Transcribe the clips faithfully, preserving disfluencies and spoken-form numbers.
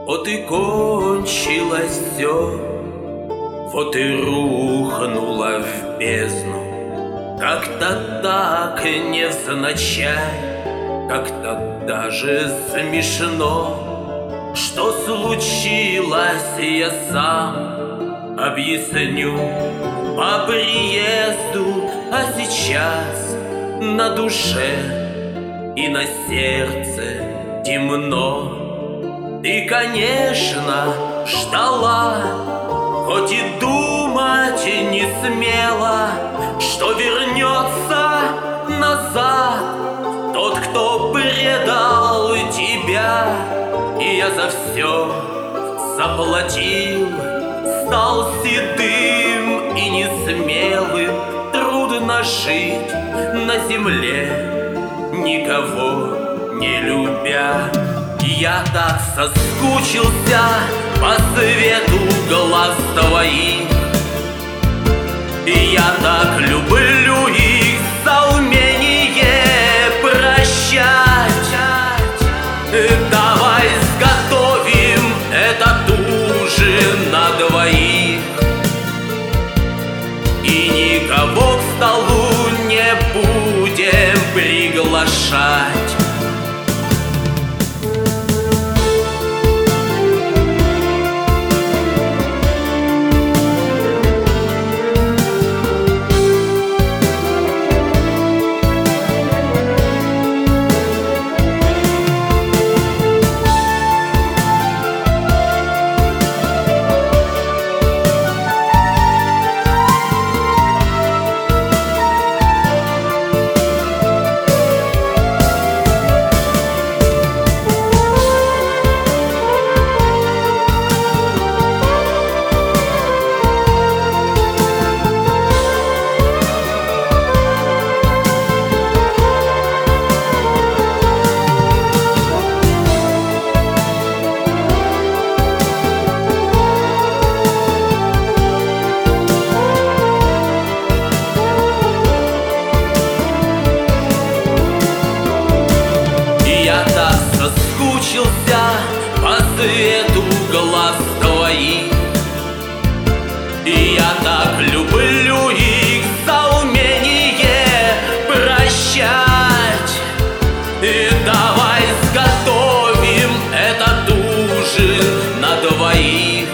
Вот и кончилось все, вот и рухнула в бездну. Как-то так невзначай, как-то даже смешно. Что случилось, я сам объясню по приезду, а сейчас на душе и на сердце темно. Ты, конечно, ждала, хоть и думать не смела, что вернется назад тот, кто предал тебя. И я за все заплатил, стал седым и несмелым. Трудно жить на земле, никого не любя. Я так соскучился по свету глаз твоих, и я так люблю их за умение прощать. Давай сготовим этот ужин на двоих, и никого к столу не будем приглашать. Соскучился по свету глаз твоих, и я так люблю их за умение прощать. И давай сготовим этот ужин на двоих,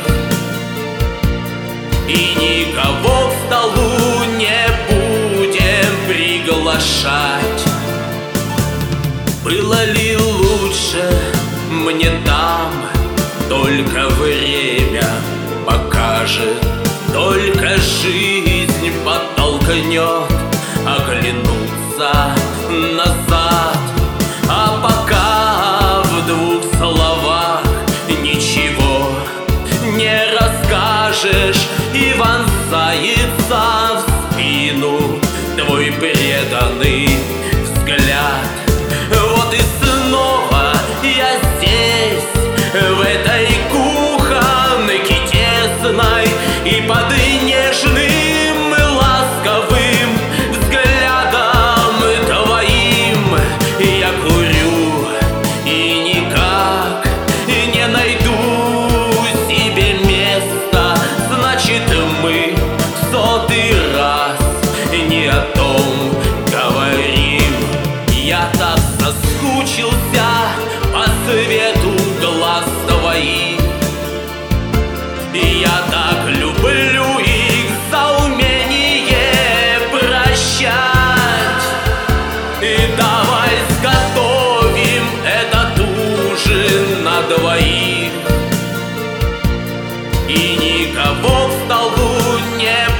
и никого к столу не будем приглашать. Было ли лучше мне там? Только время покажет, только жизнь подтолкнет оглянуться назад. А пока в двух словах ничего не расскажешь, и вонзается в спину твой преданный взгляд. Вот и снова я здесь, в этой кухонке тесной, и под нежным и ласковым взглядом твоим я курю и никак не найду себе места. Значит, мы в сотый раз не о том говорим. Я так соскучился по свету глаз твоих, и я так люблю их за умение прощать. И давай сготовим этот ужин на двоих, и никого к столу не